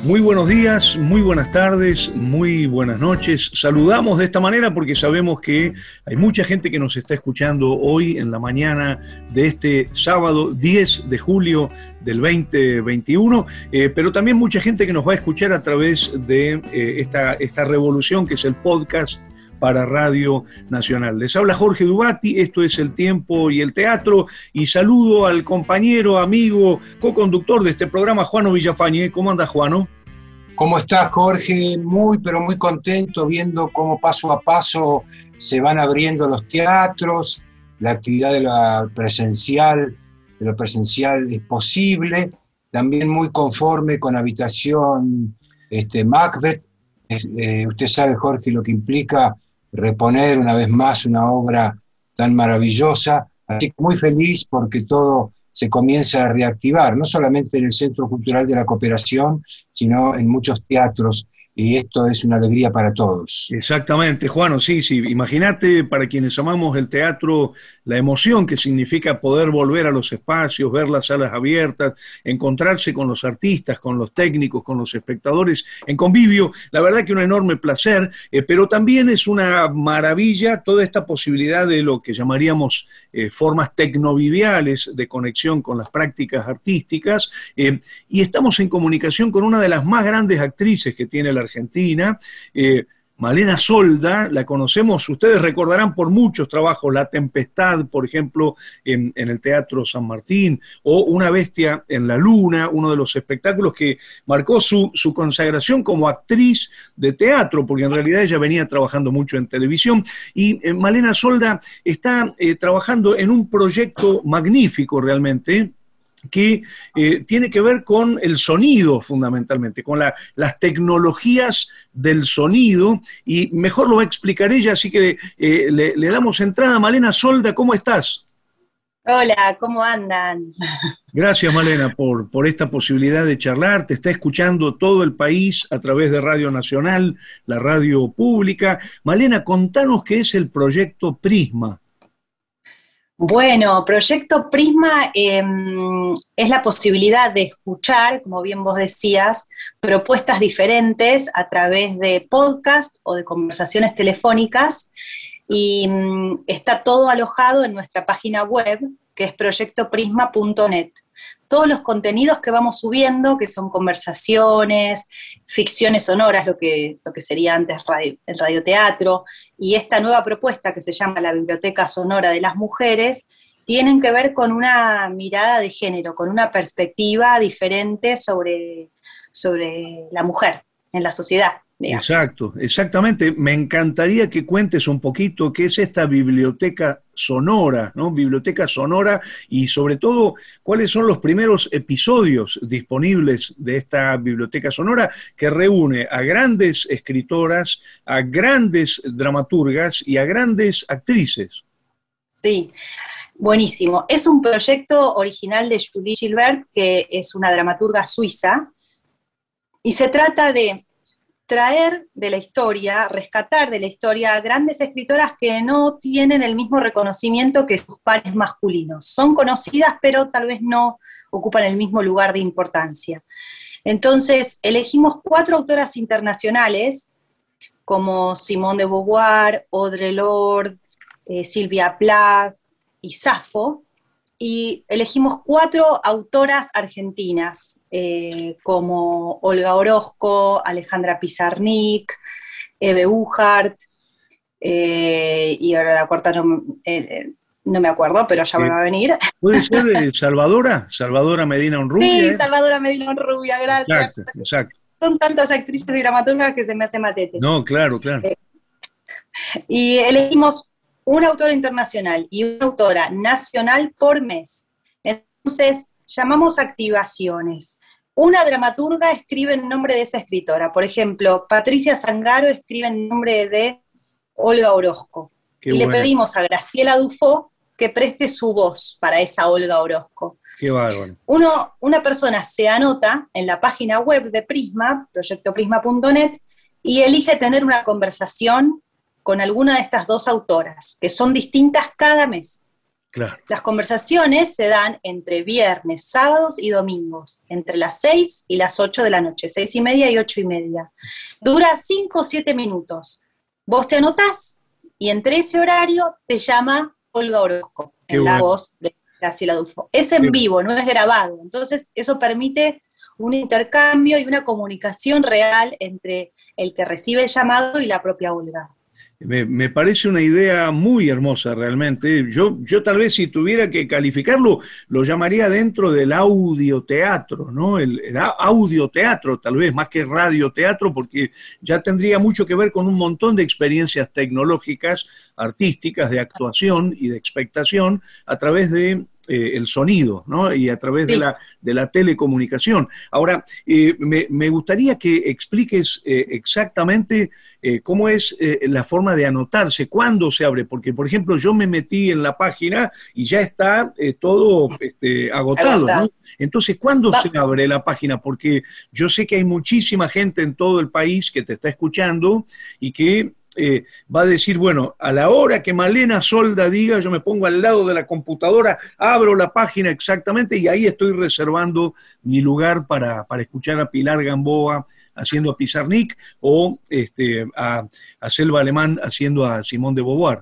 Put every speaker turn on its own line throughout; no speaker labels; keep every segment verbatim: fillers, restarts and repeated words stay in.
Muy buenos días, muy buenas tardes, muy buenas noches. Saludamos de esta manera porque sabemos que hay mucha gente que nos está escuchando hoy en la mañana de este sábado diez de julio del veinte veintiuno, eh, pero también mucha gente que nos va a escuchar a través de eh, esta, esta revolución que es el podcast para Radio Nacional. Les habla Jorge Dubati, esto es El Tiempo y el Teatro, y saludo al compañero, amigo, co-conductor de este programa, Juano Villafañe. ¿Cómo anda, Juano?
¿Cómo estás, Jorge? Muy, pero muy contento viendo cómo paso a paso se van abriendo los teatros, la actividad de la presencial, de lo presencial es posible, también muy conforme con Habitación este, Macbeth. Es, eh, usted sabe, Jorge, lo que implica reponer una vez más una obra tan maravillosa, así que muy feliz porque todo se comienza a reactivar, no solamente en el Centro Cultural de la Cooperación, sino en muchos teatros, y esto es una alegría para todos.
Exactamente, Juano, sí, sí. Imagínate, para quienes amamos el teatro, la emoción que significa poder volver a los espacios, ver las salas abiertas, encontrarse con los artistas, con los técnicos, con los espectadores, en convivio. La verdad que un enorme placer, eh, pero también es una maravilla toda esta posibilidad de lo que llamaríamos eh, formas tecnoviviales de conexión con las prácticas artísticas, eh, y estamos en comunicación con una de las más grandes actrices que tiene la Argentina, eh, Malena Solda. La conocemos, ustedes recordarán por muchos trabajos, La Tempestad, por ejemplo, en, en el Teatro San Martín, o Una Bestia en la Luna, uno de los espectáculos que marcó su, su consagración como actriz de teatro, porque en realidad ella venía trabajando mucho en televisión, y eh, Malena Solda está eh, trabajando en un proyecto magnífico realmente, que eh, tiene que ver con el sonido fundamentalmente, con la, las tecnologías del sonido, y mejor lo va a explicar ella, así que eh, le, le damos entrada. Malena Solda, ¿cómo estás?
Hola, ¿cómo andan?
Gracias, Malena, por, por esta posibilidad de charlar. Te está escuchando todo el país a través de Radio Nacional, la radio pública. Malena, contanos qué es el proyecto Prisma.
Bueno, Proyecto Prisma eh, es la posibilidad de escuchar, como bien vos decías, propuestas diferentes a través de podcast o de conversaciones telefónicas, y um, está todo alojado en nuestra página web, que es proyecto prisma punto net. Todos los contenidos que vamos subiendo, que son conversaciones, ficciones sonoras, lo que, lo que sería antes radio, el radioteatro, y esta nueva propuesta que se llama la Biblioteca Sonora de las Mujeres, tienen que ver con una mirada de género, con una perspectiva diferente sobre, sobre la mujer en la sociedad. Digamos.
Exacto, exactamente. Me encantaría que cuentes un poquito qué es esta biblioteca sonora, ¿no? Biblioteca sonora, y sobre todo, cuáles son los primeros episodios disponibles de esta biblioteca sonora que reúne a grandes escritoras, a grandes dramaturgas y a grandes actrices.
Sí, buenísimo. Es un proyecto original de Julie Gilbert, que es una dramaturga suiza, y se trata de traer de la historia, rescatar de la historia grandes escritoras que no tienen el mismo reconocimiento que sus pares masculinos. Son conocidas, pero tal vez no ocupan el mismo lugar de importancia. Entonces, elegimos cuatro autoras internacionales, como Simone de Beauvoir, Audre Lorde, eh, Sylvia Plath y Safo, y elegimos cuatro autoras argentinas, eh, como Olga Orozco, Alejandra Pizarnik, Eve Uhart, eh, y ahora la cuarta no, eh, no me acuerdo, pero ya me va a venir.
¿Puede ser eh, Salvadora? Salvadora Medina Onrubia.
Sí,
¿eh?
Salvadora Medina Onrubia, gracias.
Exacto, exacto.
Son tantas actrices y dramaturgas que se me hace matete.
No, claro, claro.
Eh, y elegimos una autora internacional y una autora nacional por mes. Entonces, llamamos activaciones. Una dramaturga escribe en nombre de esa escritora. Por ejemplo, Patricia Zangaro escribe en nombre de Olga Orozco. Qué y bueno. Le pedimos a Graciela Dufo que preste su voz para esa Olga Orozco.
Qué bárbaro.
Uno, una persona se anota en la página web de Prisma, proyecto prisma punto net, y elige tener una conversación con alguna de estas dos autoras, que son distintas cada mes.
Claro.
Las conversaciones se dan entre viernes, sábados y domingos, entre las seis y las ocho de la noche, seis y media y ocho y media. Dura cinco o siete minutos. Vos te anotás y entre ese horario te llama Olga Orozco,
Qué
en
bueno.
la voz de Graciela Dufo. Es en
Qué
vivo, no es grabado. Entonces eso permite un intercambio y una comunicación real entre el que recibe el llamado y la propia Olga.
Me, me parece una idea muy hermosa realmente. Yo, yo tal vez si tuviera que calificarlo, lo llamaría dentro del audioteatro, ¿no? El, el a- audioteatro, tal vez, más que radioteatro, porque ya tendría mucho que ver con un montón de experiencias tecnológicas, artísticas, de actuación y de expectación a través de eh, el sonido, ¿no? Y a través de
Sí.
la, de la telecomunicación. Ahora, eh, me, me gustaría que expliques eh, exactamente eh, cómo es eh, la forma de anotarse, cuándo se abre, porque, por ejemplo, yo me metí en la página y ya está eh, todo este, agotado,
Agotado.
¿no? Entonces, ¿cuándo
Va-
se abre la página? Porque yo sé que hay muchísima gente en todo el país que te está escuchando y que eh, va a decir, bueno, a la hora que Malena Solda diga, yo me pongo al lado de la computadora, abro la página exactamente y ahí estoy reservando mi lugar para, para escuchar a Pilar Gamboa haciendo a Pizarnik o este, a, a Selva Alemán haciendo a Simón de Beauvoir.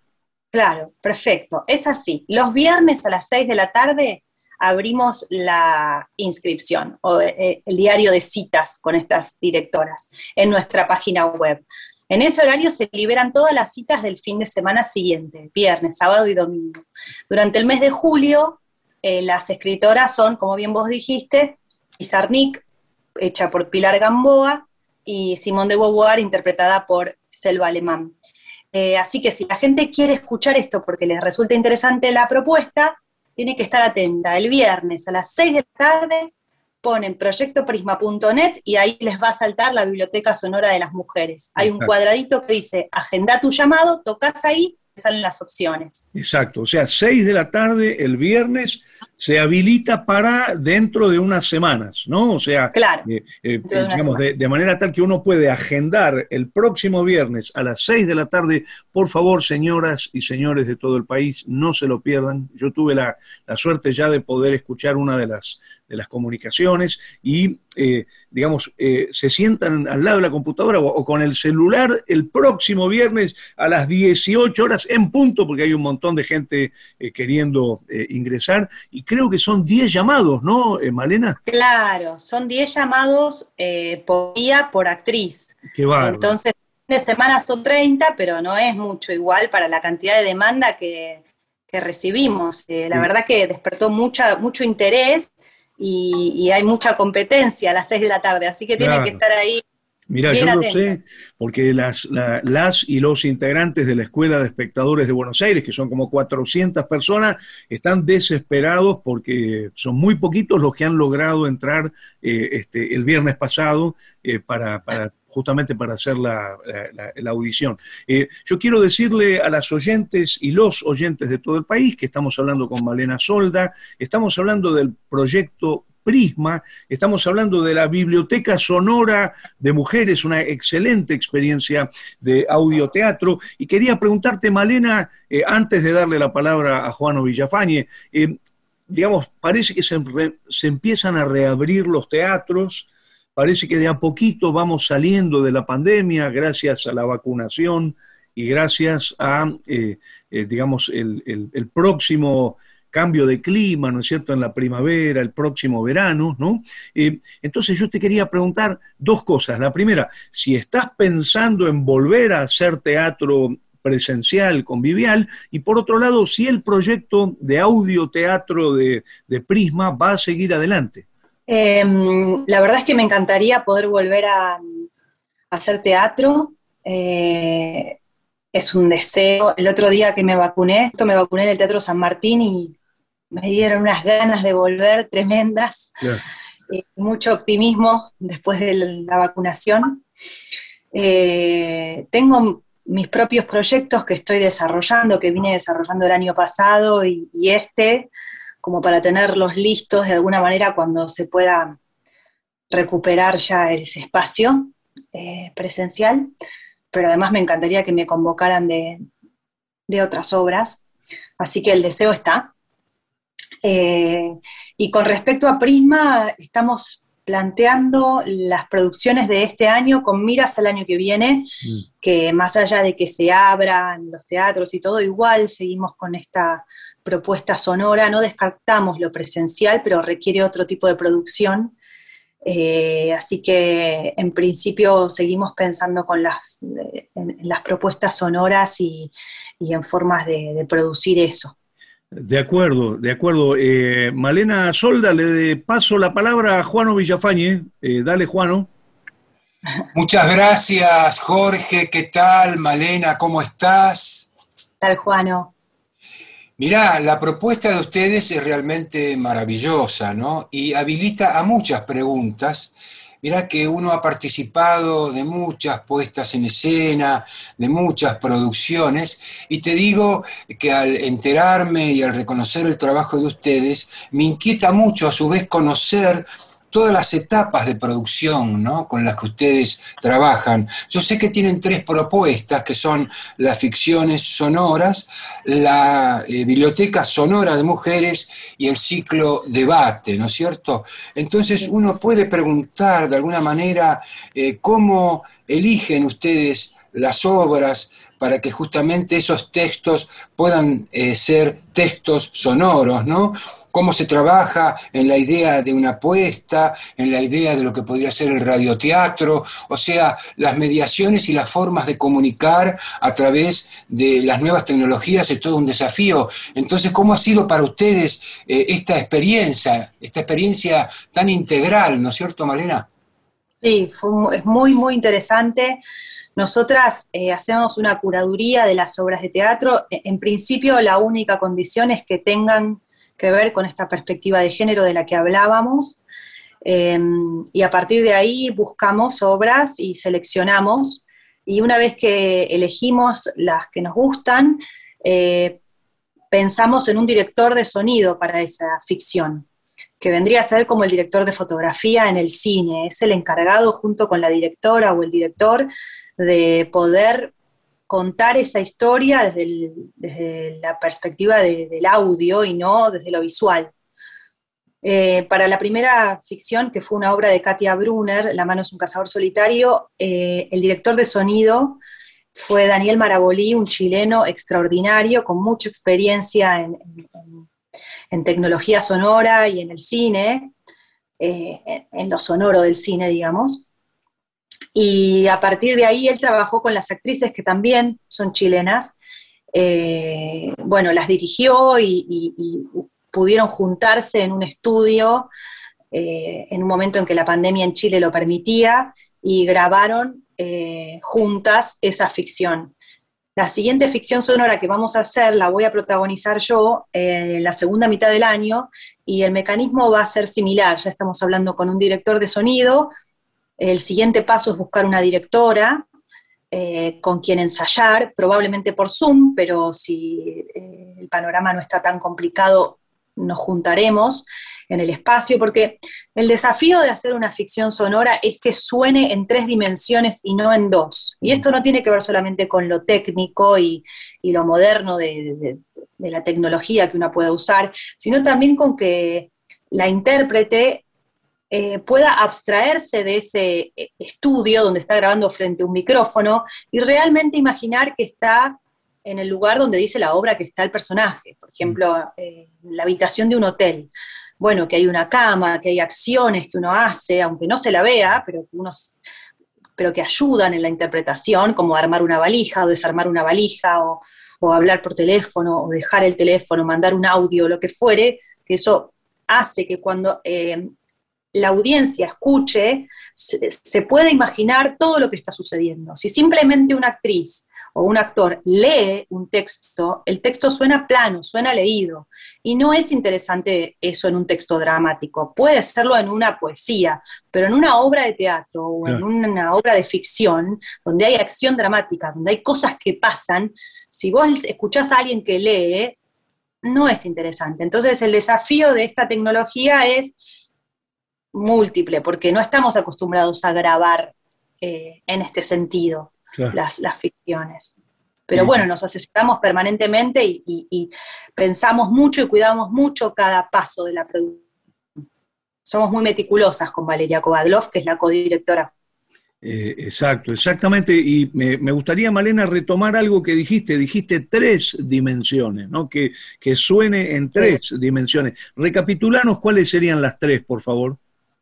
Claro, perfecto. Es así. Los viernes a las seis de la tarde abrimos la inscripción o eh, el diario de citas con estas directoras en nuestra página web. En ese horario se liberan todas las citas del fin de semana siguiente, viernes, sábado y domingo. Durante el mes de julio, eh, las escritoras son, como bien vos dijiste, Pizarnik, hecha por Pilar Gamboa, y Simón de Beauvoir, interpretada por Selva Alemán. Eh, así que si la gente quiere escuchar esto porque les resulta interesante la propuesta, tiene que estar atenta. El viernes a las seis de la tarde ponen proyecto prisma punto net y ahí les va a saltar la Biblioteca Sonora de las Mujeres. Hay un
Exacto.
cuadradito que dice, agenda tu llamado, tocas ahí, te salen las opciones.
Exacto, o sea, seis de la tarde el viernes se habilita para dentro de unas semanas, ¿no? O sea,
Claro,
eh, eh,
dentro de una
digamos,
semana.
de, de manera tal que uno puede agendar el próximo viernes a las seis de la tarde. Por favor, señoras y señores de todo el país, no se lo pierdan. Yo tuve la, la suerte ya de poder escuchar una de las, de las comunicaciones y, eh, digamos, eh, se sientan al lado de la computadora o, o con el celular el próximo viernes a las dieciocho horas en punto, porque hay un montón de gente eh, queriendo eh, ingresar, y creo que son diez llamados, ¿no, eh, Malena?
Claro, son diez llamados eh, por día por actriz.
Qué bárbaro.
Entonces, fin de semana son treinta, pero no es mucho igual para la cantidad de demanda que, que recibimos. Eh, la
Sí.
verdad que despertó mucha, mucho interés y, y hay mucha competencia a las seis de la tarde, así que tienen que
Claro.
estar ahí
Mira,
bien
yo lo
atentos.
sé porque las, la- las y los integrantes de la Escuela de Espectadores de Buenos Aires, que son como cuatrocientas personas, están desesperados porque son muy poquitos los que han logrado entrar eh, este, el viernes pasado eh, para, para justamente para hacer la, la- la- la audición. Eh, yo quiero decirle a las oyentes y los oyentes de todo el país que estamos hablando con Malena Solda, estamos hablando del proyecto Prisma, estamos hablando de la Biblioteca Sonora de Mujeres, una excelente experiencia de audioteatro, y quería preguntarte, Malena, eh, antes de darle la palabra a Juano Villafañe, eh, digamos, parece que se, re, se empiezan a reabrir los teatros, parece que de a poquito vamos saliendo de la pandemia gracias a la vacunación y gracias a, eh, eh, digamos, el, el, el próximo cambio de clima, ¿no es cierto?, en la primavera, el próximo verano, ¿no? Eh, entonces yo te quería preguntar dos cosas. La primera, si estás pensando en volver a hacer teatro presencial, convivial, y por otro lado, si el proyecto de audioteatro de, de Prisma va a seguir adelante.
Eh, la verdad es que me encantaría poder volver a, a hacer teatro. Eh, es un deseo. El otro día que me vacuné, esto me vacuné en el Teatro San Martín y me dieron unas ganas de volver tremendas,
Claro.
eh, mucho optimismo después de la vacunación. Eh, tengo mis propios proyectos que estoy desarrollando, que vine desarrollando el año pasado y, y este, como para tenerlos listos de alguna manera cuando se pueda recuperar ya ese espacio eh, presencial, pero además me encantaría que me convocaran de, de otras obras. Así que el deseo está. Eh, y con respecto a Prisma, estamos planteando las producciones de este año con miras al año que viene, mm. que más allá de que se abran los teatros y todo, igual seguimos con esta propuesta sonora, no descartamos lo presencial, pero requiere otro tipo de producción, eh, así que en principio seguimos pensando con las, en, en las propuestas sonoras y, y en formas de, de producir eso.
De acuerdo, de acuerdo. Eh, Malena Solda, le paso la palabra a Juano Villafañe. Eh, dale, Juano.
Muchas gracias, Jorge. ¿Qué tal? Malena, ¿cómo estás?
¿Qué tal, Juano?
Mirá, la propuesta de ustedes es realmente maravillosa, ¿no? Y habilita a muchas preguntas. Mirá que uno ha participado de muchas puestas en escena, de muchas producciones, y te digo que al enterarme y al reconocer el trabajo de ustedes, me inquieta mucho a su vez conocer todas las etapas de producción, ¿no?, con las que ustedes trabajan. Yo sé que tienen tres propuestas, que son las ficciones sonoras, la eh, biblioteca sonora de mujeres y el ciclo debate, ¿no es cierto? Entonces uno puede preguntar de alguna manera eh, cómo eligen ustedes las obras para que justamente esos textos puedan eh, ser textos sonoros, ¿no? Cómo se trabaja en la idea de una apuesta, en la idea de lo que podría ser el radioteatro, o sea, las mediaciones y las formas de comunicar a través de las nuevas tecnologías es todo un desafío. Entonces, ¿cómo ha sido para ustedes eh, esta experiencia, esta experiencia tan integral, ¿no es cierto, Malena?
Sí, fue, es muy, muy interesante. Nosotras eh, hacemos una curaduría de las obras de teatro. En principio, la única condición es que tengan que ver con esta perspectiva de género de la que hablábamos, eh, y a partir de ahí buscamos obras y seleccionamos, y una vez que elegimos las que nos gustan, eh, pensamos en un director de sonido para esa ficción, que vendría a ser como el director de fotografía en el cine. Es el encargado, junto con la directora o el director, de poder contar esa historia desde, el, desde la perspectiva de, del audio y no desde lo visual. Eh, para la primera ficción, que fue una obra de Katia Brunner, La mano es un cazador solitario, eh, el director de sonido fue Daniel Marabolí, un chileno extraordinario, con mucha experiencia en, en, en tecnología sonora y en el cine, eh, en, en lo sonoro del cine, digamos. Y a partir de ahí él trabajó con las actrices que también son chilenas, eh, bueno, las dirigió y, y, y pudieron juntarse en un estudio eh, en un momento en que la pandemia en Chile lo permitía, y grabaron eh, juntas esa ficción. La siguiente ficción sonora que vamos a hacer la voy a protagonizar yo eh, en la segunda mitad del año, y el mecanismo va a ser similar. Ya estamos hablando con un director de sonido. El siguiente paso es buscar una directora eh, con quien ensayar, probablemente por Zoom, pero si eh, el panorama no está tan complicado, nos juntaremos en el espacio, porque el desafío de hacer una ficción sonora es que suene en tres dimensiones y no en dos. Y esto no tiene que ver solamente con lo técnico y, y lo moderno de, de, de la tecnología que uno pueda usar, sino también con que la intérprete Eh, pueda abstraerse de ese estudio donde está grabando frente a un micrófono y realmente imaginar que está en el lugar donde dice la obra que está el personaje. Por ejemplo, eh, la habitación de un hotel. Bueno, que hay una cama, que hay acciones que uno hace, aunque no se la vea, pero que, uno, pero que ayudan en la interpretación, como armar una valija o desarmar una valija, o, o hablar por teléfono, o dejar el teléfono, mandar un audio, lo que fuere, que eso hace que cuando Eh, la audiencia escuche, se, se puede imaginar todo lo que está sucediendo. Si simplemente una actriz o un actor lee un texto, el texto suena plano, suena leído, y no es interesante eso en un texto dramático. Puede serlo en una poesía, pero en una obra de teatro o en una obra de ficción, donde hay acción dramática, donde hay cosas que pasan, si vos escuchás a alguien que lee, no es interesante. Entonces el desafío de esta tecnología es múltiple, porque no estamos acostumbrados a grabar eh, en este sentido, claro, las, las ficciones. Pero
Sí.
bueno, nos asesoramos permanentemente y, y, y pensamos mucho y cuidamos mucho cada paso de la producción. Somos muy meticulosas con Valeria Kovadlov, que es la codirectora.
Eh, exacto, exactamente. Y me, me gustaría, Malena, retomar algo que dijiste. Dijiste tres dimensiones, ¿no? Que, que suene en tres dimensiones. Recapitulanos cuáles serían las tres, por favor.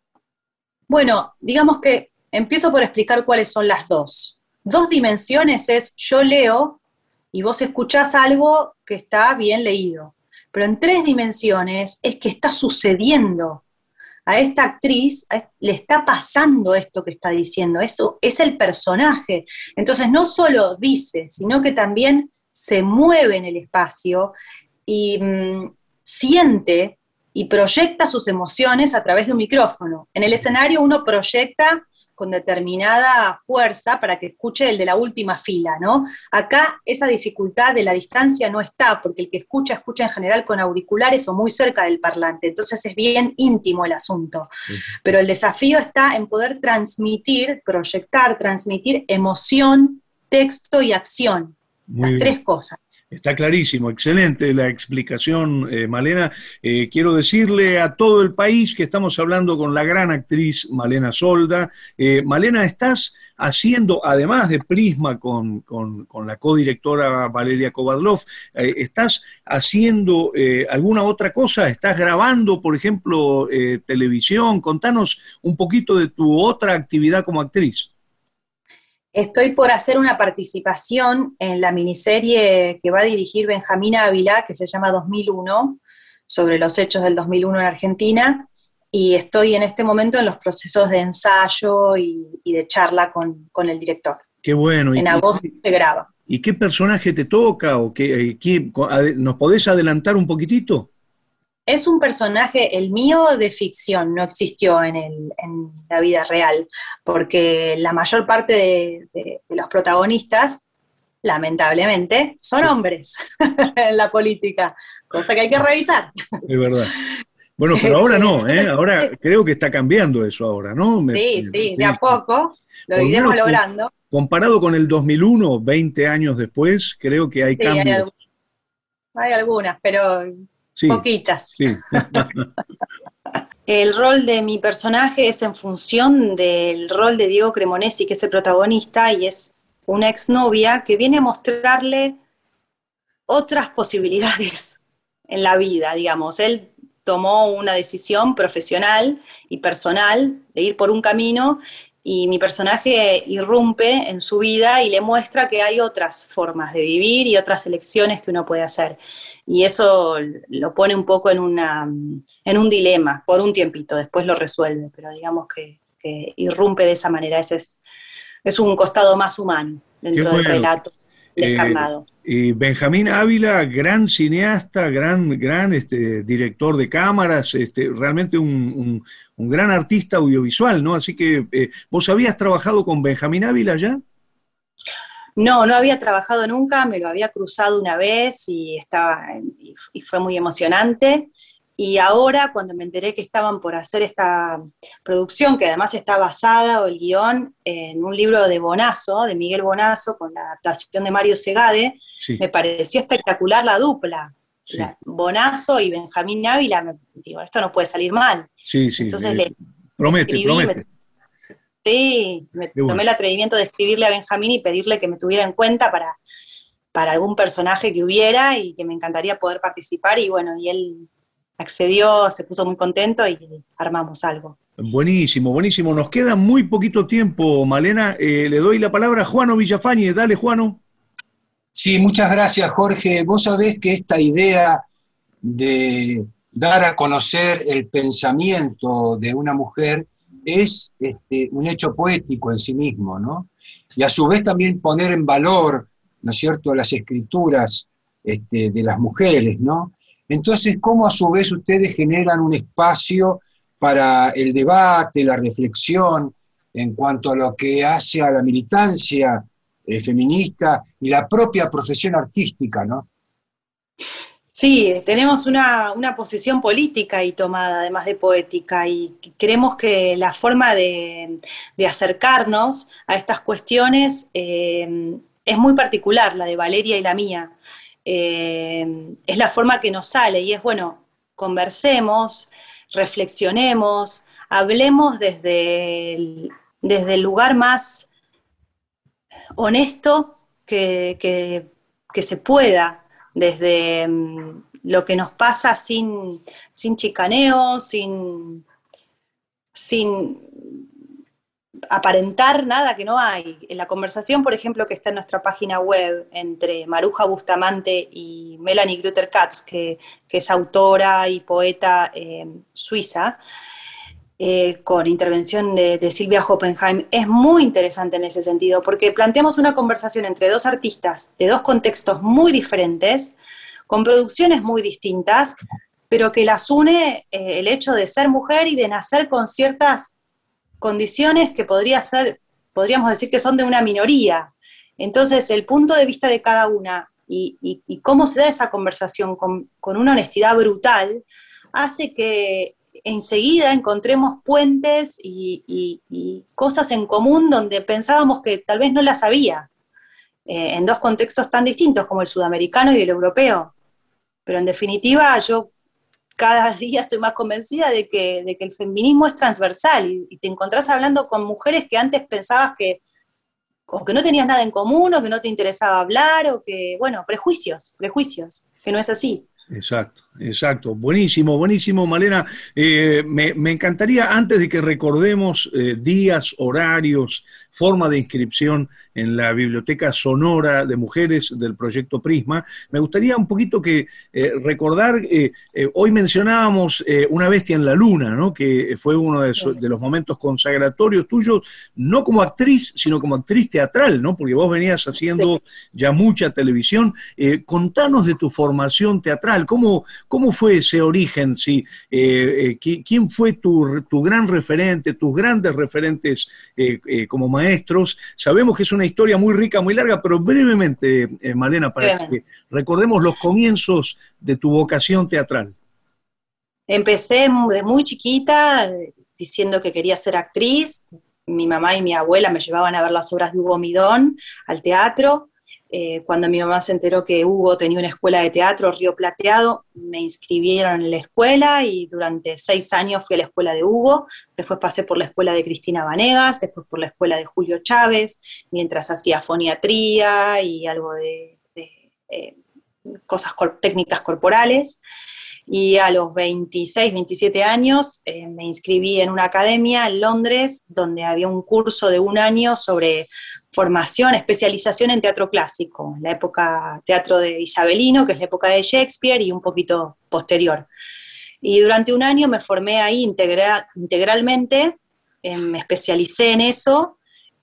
Bueno, digamos que empiezo por explicar cuáles son las dos. Dos dimensiones es yo leo y vos escuchás algo que está bien leído. Pero en tres dimensiones es que está sucediendo. A esta actriz a, le está pasando esto que está diciendo, eso es el personaje. Entonces no solo dice, sino que también se mueve en el espacio y mmm, siente y proyecta sus emociones a través de un micrófono. En el escenario uno proyecta con determinada fuerza para que escuche el de la última fila, ¿no? Acá esa dificultad de la distancia no está, porque el que escucha, escucha en general con auriculares o muy cerca del parlante, entonces es bien íntimo el asunto. Uh-huh. Pero el desafío está en poder transmitir, proyectar, transmitir emoción, texto y acción,
muy
las
bien.
Tres cosas.
Está clarísimo, excelente la explicación, eh, Malena. Eh, quiero decirle a todo el país que estamos hablando con la gran actriz Malena Solda. Eh, Malena, estás haciendo, además de Prisma con, con, con la codirectora Valeria Kovadlov, eh, ¿estás haciendo eh, alguna otra cosa? ¿Estás grabando, por ejemplo, eh, televisión? Contanos un poquito de tu otra actividad como actriz.
Estoy por hacer una participación en la miniserie que va a dirigir Benjamín Ávila, que se llama dos mil uno, sobre los hechos del dos mil uno en Argentina, y estoy en este momento en los procesos de ensayo y, y de charla con, con el director.
Qué bueno.
En
¿Y,
agosto se graba.
¿Y qué personaje te toca? ¿O qué, qué, ¿Nos podés adelantar un poquitito?
Es un personaje, el mío, de ficción, no existió en, el, en la vida real, porque la mayor parte de, de, de los protagonistas, lamentablemente, son hombres en la política, cosa que hay que revisar.
Es verdad. Bueno, pero ahora no, ¿eh? Ahora creo que está cambiando eso ahora, ¿no? Me,
sí,
me,
sí, de a poco, lo iremos logrando.
Comparado con el dos mil uno, veinte años después, creo que hay
sí,
cambios.
Hay, algunas, hay algunas, pero... Sí, poquitas.
Sí.
El rol de mi personaje es en función del rol de Diego Cremonesi, que es el protagonista, y es una exnovia que viene a mostrarle otras posibilidades en la vida, digamos. Él tomó una decisión profesional y personal de ir por un camino, y mi personaje irrumpe en su vida y le muestra que hay otras formas de vivir y otras elecciones que uno puede hacer. Y eso lo pone un poco en, una, en un dilema, por un tiempito, después lo resuelve, pero digamos que, que irrumpe de esa manera. Ese es, es un costado más humano dentro
bueno.
del relato descarnado.
Eh, y Benjamín Ávila, gran cineasta, gran, gran este, director de cámaras, este, realmente un, un, un gran artista audiovisual, ¿no? Así que, eh, ¿vos habías trabajado con Benjamín Ávila ya?
No, no había trabajado nunca, me lo había cruzado una vez y, estaba, y, y fue muy emocionante. Y ahora, cuando me enteré que estaban por hacer esta producción, que además está basada, o el guión, en un libro de Bonazo, de Miguel Bonazo, con la adaptación de Mario Segade, sí. Me pareció espectacular la dupla. Sí. La, Bonazo y Benjamín Ávila, me, digo, esto no puede salir mal.
Sí, sí.
Entonces
eh,
le
promete,
escribí,
promete.
Me, sí, me tomé bueno. el atrevimiento de escribirle a Benjamín y pedirle que me tuviera en cuenta para, para algún personaje que hubiera y que me encantaría poder participar, y bueno, y él accedió, se puso muy contento y armamos algo.
Buenísimo, buenísimo. Nos queda muy poquito tiempo, Malena. Eh, le doy la palabra a Juano Villafañe. Dale, Juano.
Sí, muchas gracias, Jorge. Vos sabés que esta idea de dar a conocer el pensamiento de una mujer es este, un hecho poético en sí mismo, ¿no? Y a su vez también poner en valor, ¿no es cierto?, las escrituras este, de las mujeres, ¿no? Entonces, ¿cómo a su vez ustedes generan un espacio para el debate, la reflexión en cuanto a lo que hace a la militancia eh, feminista y la propia profesión artística, ¿no?
Sí, tenemos una, una posición política y tomada, además de poética, y creemos que la forma de, de acercarnos a estas cuestiones eh, es muy particular, la de Valeria y la mía. Eh, es la forma que nos sale y es, bueno, conversemos, reflexionemos, hablemos desde el, desde el lugar más honesto que, que, que se pueda, desde um, lo que nos pasa sin, sin chicaneo, sin, sin aparentar nada que no hay. En la conversación, por ejemplo, que está en nuestra página web entre Maruja Bustamante y Melanie Grüter-Katz, que, que es autora y poeta eh, suiza, eh, con intervención de, de Silvia Hoppenheim, es muy interesante en ese sentido, porque planteamos una conversación entre dos artistas de dos contextos muy diferentes, con producciones muy distintas, pero que las une eh, el hecho de ser mujer y de nacer con ciertas condiciones que podría ser, podríamos decir que son de una minoría. Entonces, el punto de vista de cada una y, y, y cómo se da esa conversación con, con una honestidad brutal, hace que enseguida encontremos puentes y, y, y cosas en común donde pensábamos que tal vez no las había, eh, en dos contextos tan distintos como el sudamericano y el europeo. Pero en definitiva, yo cada día estoy más convencida de que, de que el feminismo es transversal y, y te encontrás hablando con mujeres que antes pensabas que, o que no tenías nada en común, o que no te interesaba hablar, o que, bueno, prejuicios, prejuicios, que no es así.
Exacto, exacto. Buenísimo, buenísimo, Malena. Eh, me, me encantaría, antes de que recordemos eh, días, horarios, forma de inscripción en la Biblioteca Sonora de Mujeres del Proyecto Prisma, me gustaría un poquito que eh, recordar, eh, eh, hoy mencionábamos eh, Una bestia en la luna, ¿no? Que fue uno de, so, de los momentos consagratorios tuyos, no como actriz, sino como actriz teatral, ¿no? Porque vos venías haciendo ya mucha televisión. Eh, contanos de tu formación teatral, ¿cómo, cómo fue ese origen? Sí, eh, eh, ¿quién fue tu, tu gran referente, tus grandes referentes eh, eh, como maestro? Maestros, sabemos que es una historia muy rica, muy larga, pero brevemente, eh, Malena, para brevemente. que recordemos los comienzos de tu vocación teatral.
Empecé de muy chiquita diciendo que quería ser actriz. Mi mamá y mi abuela me llevaban a ver las obras de Hugo Midón al teatro. Eh, cuando mi mamá se enteró que Hugo tenía una escuela de teatro, Río Plateado, me inscribieron en la escuela y durante seis años fui a la escuela de Hugo, después pasé por la escuela de Cristina Vanegas, después por la escuela de Julio Chávez, mientras hacía foniatría y algo de, de eh, cosas cor- técnicas corporales. Y a los veintiséis, veintisiete años eh, me inscribí en una academia en Londres, donde había un curso de un año sobre formación, especialización en teatro clásico, la época teatro de Isabelino, que es la época de Shakespeare, y un poquito posterior. Y durante un año me formé ahí integra- integralmente, eh, me especialicé en eso,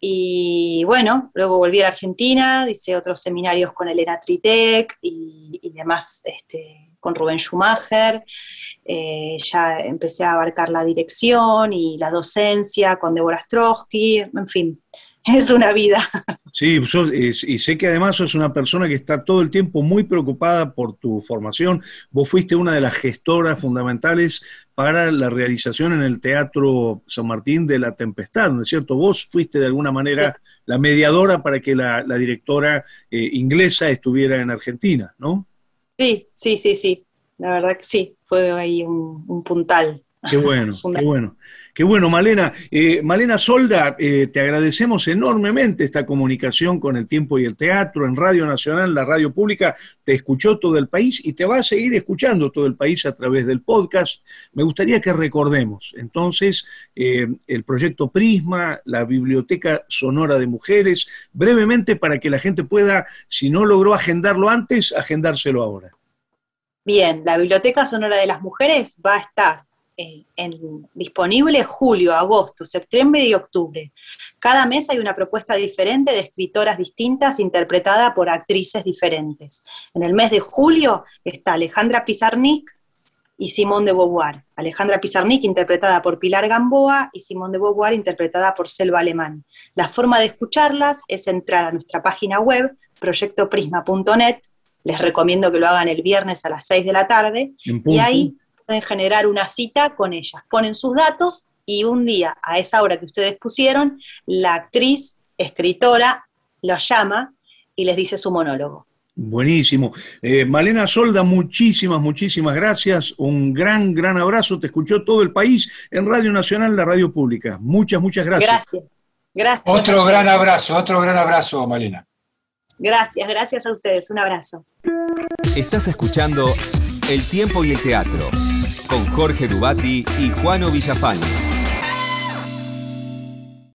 y bueno, luego volví a la Argentina, hice otros seminarios con Elena Tritec y, y demás, este, con Rubén Schumacher, eh, ya empecé a abarcar la dirección y la docencia con Débora Strosky, en fin. Es una vida.
Sí, sos, y sé que además sos una persona que está todo el tiempo muy preocupada por tu formación. Vos fuiste una de las gestoras fundamentales para la realización en el Teatro San Martín de La Tempestad, ¿no es cierto? Vos fuiste de alguna manera sí. la mediadora para que la, la directora eh, inglesa estuviera en Argentina, ¿no?
Sí, sí, sí, sí. La verdad que sí, fue ahí un, un puntal.
Qué bueno, qué bueno. Qué bueno, Malena. Eh, Malena Solda, eh, te agradecemos enormemente esta comunicación con El Tiempo y el Teatro en Radio Nacional, la radio pública. Te escuchó todo el país y te va a seguir escuchando todo el país a través del podcast. Me gustaría que recordemos, entonces, eh, el proyecto Prisma, la Biblioteca Sonora de Mujeres, brevemente para que la gente pueda, si no logró agendarlo antes, agendárselo ahora.
Bien, la Biblioteca Sonora de las Mujeres va a estar En, en, disponible julio, agosto, septiembre y octubre. Cada mes hay una propuesta diferente de escritoras distintas interpretada por actrices diferentes. En el mes de julio está Alejandra Pizarnik y Simone de Beauvoir. Alejandra Pizarnik interpretada por Pilar Gamboa y Simone de Beauvoir interpretada por Selva Alemán. La forma de escucharlas es entrar a nuestra página web, proyecto prisma punto net. Les recomiendo que lo hagan el viernes a las seis de la tarde y ahí pueden generar una cita con ellas, ponen sus datos y un día, a esa hora que ustedes pusieron, la actriz, escritora, los llama y les dice su monólogo.
Buenísimo. Eh, Malena Solda, muchísimas, muchísimas gracias. Un gran, gran abrazo. Te escuchó todo el país en Radio Nacional, la radio pública. Muchas, muchas gracias.
Gracias. Gracias.
Otro gran abrazo, otro gran abrazo, Malena.
Gracias, gracias a ustedes. Un abrazo.
Estás escuchando El Tiempo y el Teatro con Jorge Dubati y Juano Villafañez.